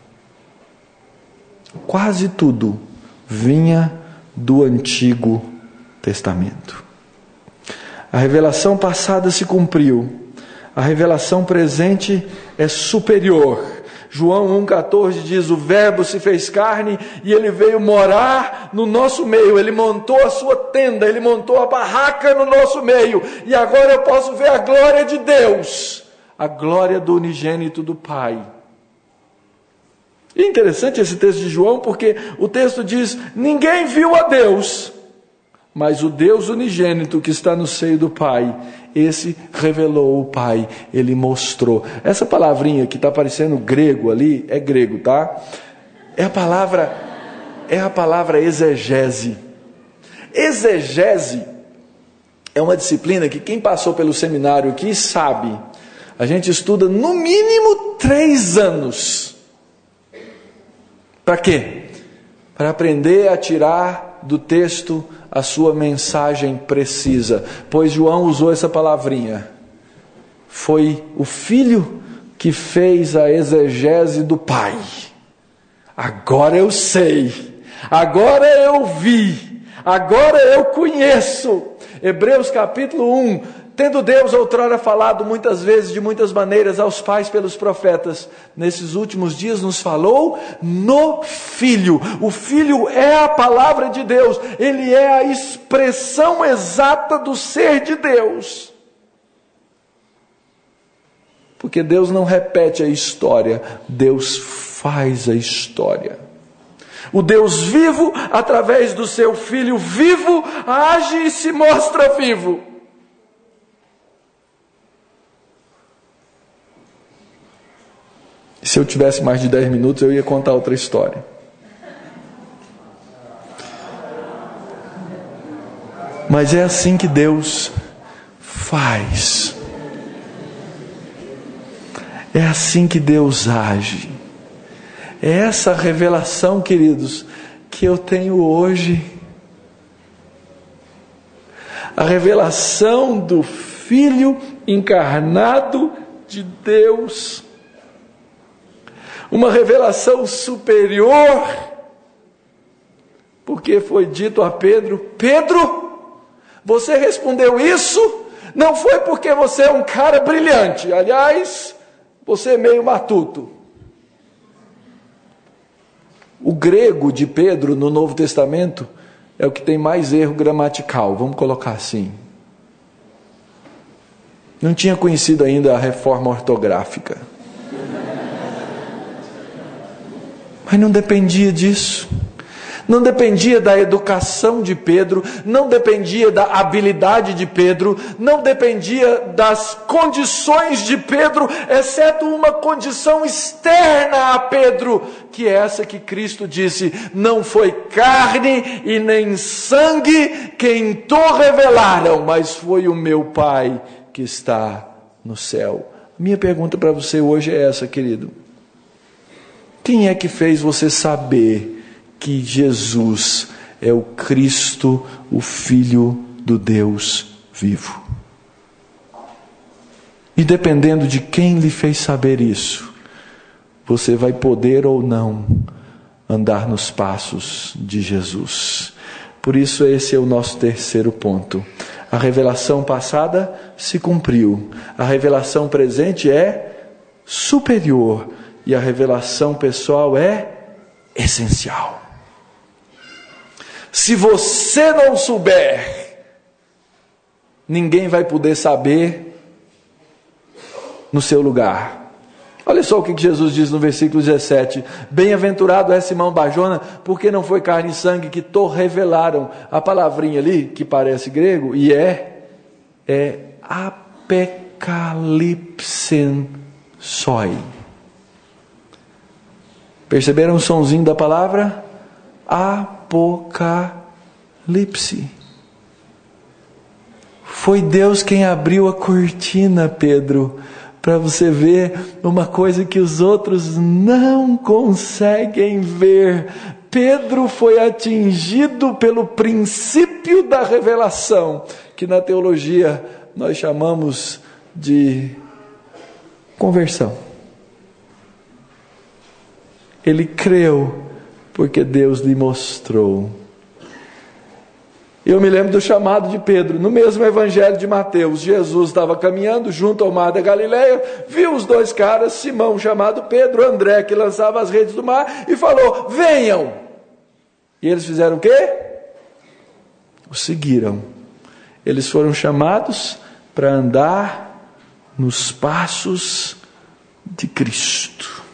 Quase tudo vinha do Antigo Testamento. A revelação passada se cumpriu. A revelação presente é superior. João 1,14 diz: o Verbo se fez carne e ele veio morar no nosso meio. Ele montou a sua tenda, ele montou a barraca no nosso meio. E agora eu posso ver a glória de Deus, a glória do unigênito do Pai. E é interessante esse texto de João, porque o texto diz: ninguém viu a Deus, mas o Deus unigênito que está no seio do Pai, esse revelou o Pai, ele mostrou. Essa palavrinha que está aparecendo grego ali, é grego, tá? É a palavra exegese. Exegese é uma disciplina que quem passou pelo seminário aqui sabe. A gente estuda no mínimo 3 anos. Para quê? Para aprender a tirar do texto a sua mensagem precisa. Pois João usou essa palavrinha. Foi o Filho que fez a exegese do Pai. Agora eu sei. Agora eu vi. Agora eu conheço. Hebreus capítulo 1. Tendo Deus outrora falado muitas vezes, de muitas maneiras, aos pais pelos profetas, nesses últimos dias nos falou no Filho. O Filho é a palavra de Deus, ele é a expressão exata do ser de Deus. Porque Deus não repete a história, Deus faz a história. O Deus vivo, através do seu Filho vivo, age e se mostra vivo. Se eu tivesse mais de 10 minutos, eu ia contar outra história. Mas é assim que Deus faz. É assim que Deus age. É essa revelação, queridos, que eu tenho hoje. A revelação do Filho encarnado de Deus. Uma revelação superior, porque foi dito a Pedro: Pedro, Você respondeu isso, não foi porque você é um cara brilhante. Aliás, você é meio matuto. O grego de Pedro no Novo Testamento é o que tem mais erro gramatical, vamos colocar assim. Não tinha conhecido ainda a reforma ortográfica. Mas não dependia disso. Não dependia da educação de Pedro, não dependia da habilidade de Pedro, não dependia das condições de Pedro, exceto uma condição externa a Pedro, que é essa que Cristo disse: não foi carne e nem sangue quem te revelaram, mas foi o meu Pai que está no céu. Minha pergunta para você hoje é essa, querido: quem é que fez você saber que Jesus é o Cristo, o Filho do Deus vivo? E dependendo de quem lhe fez saber isso, você vai poder ou não andar nos passos de Jesus. Por isso esse é o nosso terceiro ponto. A revelação passada se cumpriu. A revelação presente é superior. E a revelação pessoal é essencial. Se você não souber, ninguém vai poder saber no seu lugar. Olha só o que Jesus diz no versículo 17: bem-aventurado é Simão Barjona, porque não foi carne e sangue que te revelaram. A palavrinha ali, que parece grego, e é apocalipsen soi. Perceberam o sonzinho da palavra? Apocalipse. Foi Deus quem abriu a cortina, Pedro, para você ver uma coisa que os outros não conseguem ver. Pedro foi atingido pelo princípio da revelação, que na teologia nós chamamos de conversão. Ele creu porque Deus lhe mostrou. Eu me lembro do chamado de Pedro, no mesmo evangelho de Mateus. Jesus estava caminhando junto ao mar da Galileia, viu os dois caras, Simão chamado Pedro, André que lançava as redes do mar, e falou: venham. E eles fizeram o quê? O seguiram. Eles foram chamados para andar nos passos de Cristo.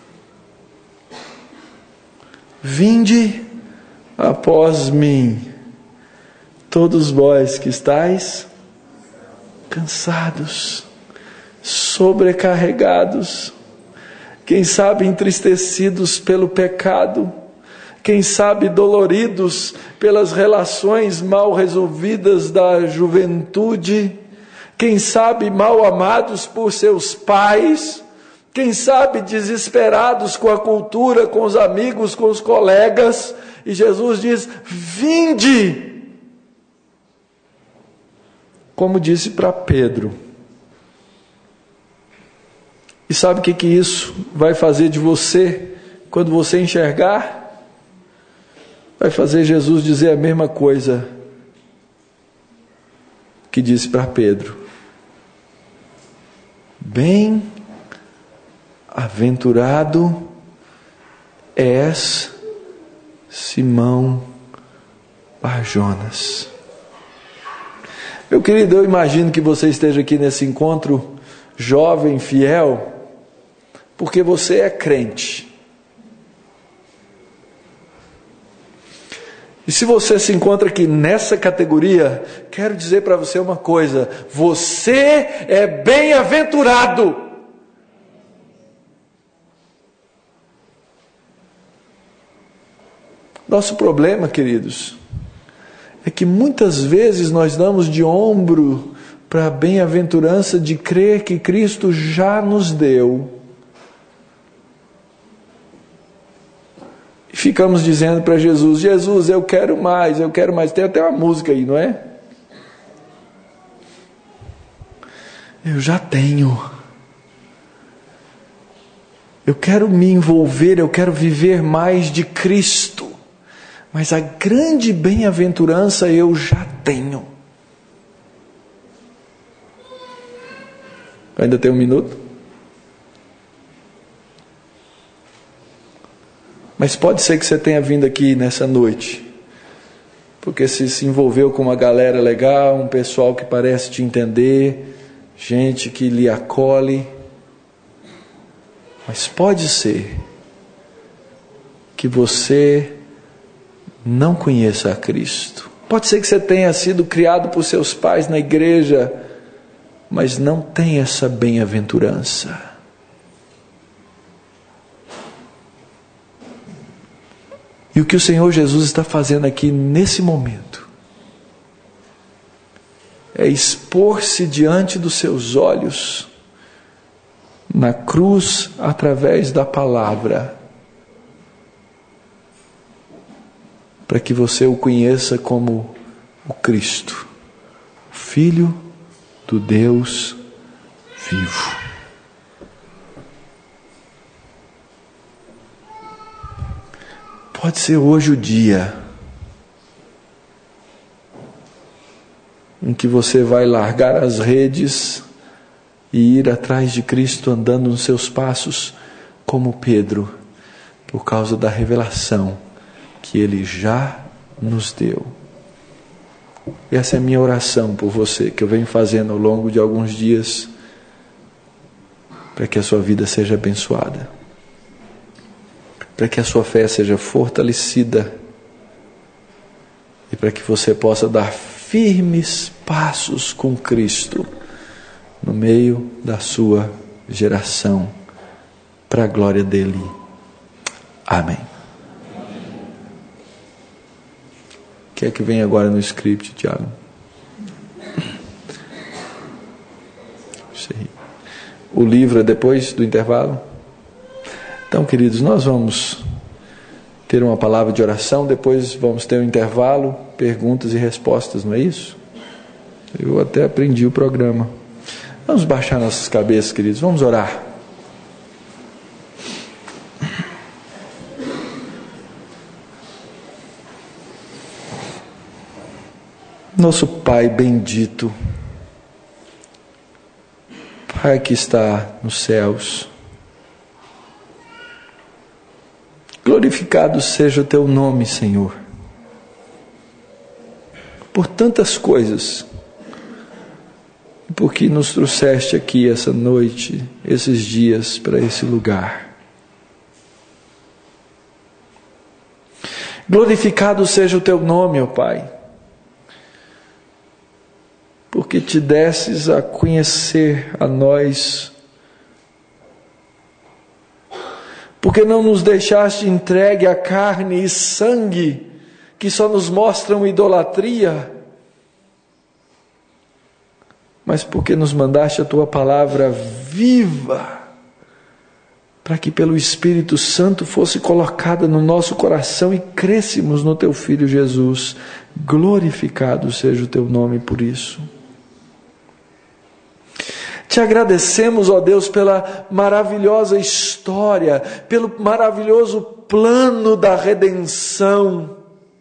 Vinde após mim, todos vós que estáis cansados, sobrecarregados, quem sabe entristecidos pelo pecado, quem sabe doloridos pelas relações mal resolvidas da juventude, quem sabe mal amados por seus pais, quem sabe desesperados com a cultura, com os amigos, com os colegas. E Jesus diz: vinde. Como disse para Pedro. E sabe o que isso vai fazer de você quando você enxergar? Vai fazer Jesus dizer a mesma coisa que disse para Pedro: bem-aventurado és Simão Barjonas. Meu querido, eu imagino que você esteja aqui nesse encontro jovem, fiel, porque você é crente. E se você se encontra aqui nessa categoria, quero dizer para você uma coisa: você é bem-aventurado. Nosso problema, queridos, é que muitas vezes nós damos de ombro para a bem-aventurança de crer que Cristo já nos deu. E ficamos dizendo para Jesus: Jesus, eu quero mais, eu quero mais. Tem até uma música aí, não é? Eu já tenho. Eu quero me envolver, eu quero viver mais de Cristo. Mas a grande bem-aventurança eu já tenho. Ainda tem um minuto? Mas pode ser que você tenha vindo aqui nessa noite porque se envolveu com uma galera legal, um pessoal que parece te entender, gente que lhe acolhe. Mas pode ser que você não conheça a Cristo. Pode ser que você tenha sido criado por seus pais na igreja, mas não tem essa bem-aventurança. E o que o Senhor Jesus está fazendo aqui nesse momento é expor-se diante dos seus olhos na cruz através da palavra, para que você o conheça como o Cristo, o Filho do Deus vivo. Pode ser hoje o dia em que você vai largar as redes e ir atrás de Cristo andando nos seus passos como Pedro, por causa da revelação que Ele já nos deu. Essa é a minha oração por você, que eu venho fazendo ao longo de alguns dias, para que a sua vida seja abençoada, para que a sua fé seja fortalecida e para que você possa dar firmes passos com Cristo no meio da sua geração, para a glória dele. Amém. O que é que vem agora no script, Tiago? O livro é depois do intervalo? Então, queridos, nós vamos ter uma palavra de oração, depois vamos ter um intervalo, perguntas e respostas, não é isso? Eu até aprendi o programa. Vamos baixar nossas cabeças, queridos, vamos orar. Nosso Pai bendito, Pai que está nos céus, glorificado seja o Teu nome, Senhor, por tantas coisas, porque nos trouxeste aqui essa noite, esses dias, para esse lugar. Glorificado seja o Teu nome, ó Pai, porque Te desses a conhecer a nós, porque não nos deixaste entregue a carne e sangue, que só nos mostram idolatria, mas porque nos mandaste a Tua palavra viva, para que pelo Espírito Santo fosse colocada no nosso coração e crescemos no Teu Filho Jesus. Glorificado seja o Teu nome por isso. Te agradecemos, ó Deus, pela maravilhosa história, pelo maravilhoso plano da redenção,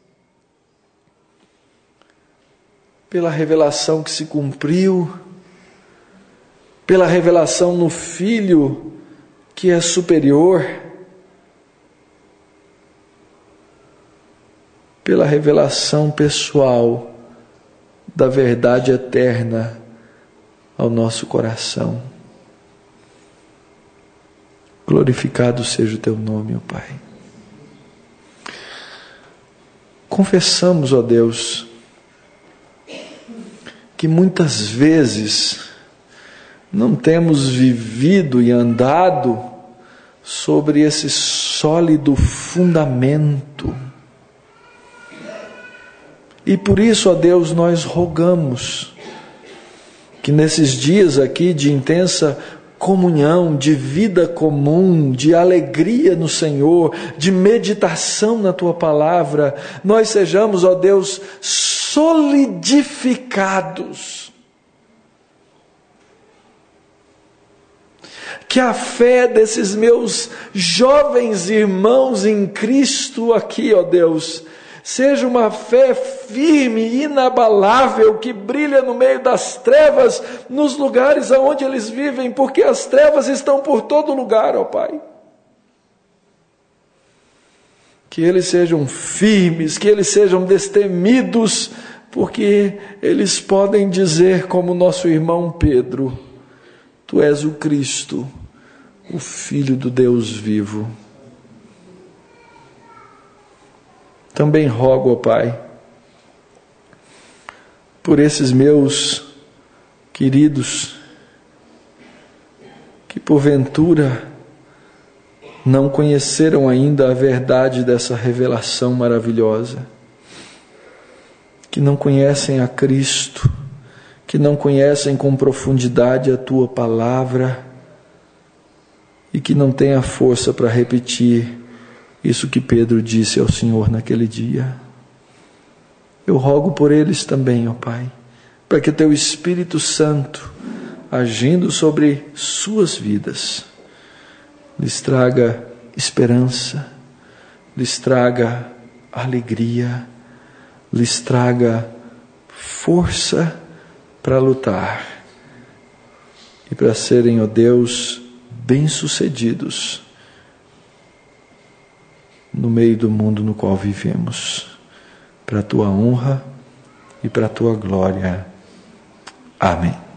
pela revelação que se cumpriu, pela revelação no Filho que é superior, pela revelação pessoal da verdade eterna ao nosso coração. Glorificado seja o Teu nome, ó Pai. Confessamos, ó Deus, que muitas vezes não temos vivido e andado sobre esse sólido fundamento. E por isso, ó Deus, nós rogamos que nesses dias aqui de intensa comunhão, de vida comum, de alegria no Senhor, de meditação na Tua palavra, nós sejamos, ó Deus, solidificados. Que a fé desses meus jovens irmãos em Cristo aqui, ó Deus, Seja uma fé firme, inabalável, que brilha no meio das trevas, nos lugares aonde eles vivem, porque as trevas estão por todo lugar, ó Pai. Que eles sejam firmes, que eles sejam destemidos, porque eles podem dizer como nosso irmão Pedro: Tu és o Cristo, o Filho do Deus vivo. Também rogo, ó Pai, por esses meus queridos, que porventura não conheceram ainda a verdade dessa revelação maravilhosa, que não conhecem a Cristo, que não conhecem com profundidade a Tua palavra e que não têm a força para repetir isso que Pedro disse ao Senhor naquele dia. Eu rogo por eles também, ó Pai, para que Teu Espírito Santo, agindo sobre suas vidas, lhes traga esperança, lhes traga alegria, lhes traga força para lutar e para serem, ó Deus, bem-sucedidos no meio do mundo no qual vivemos, para a Tua honra e para a Tua glória. Amém.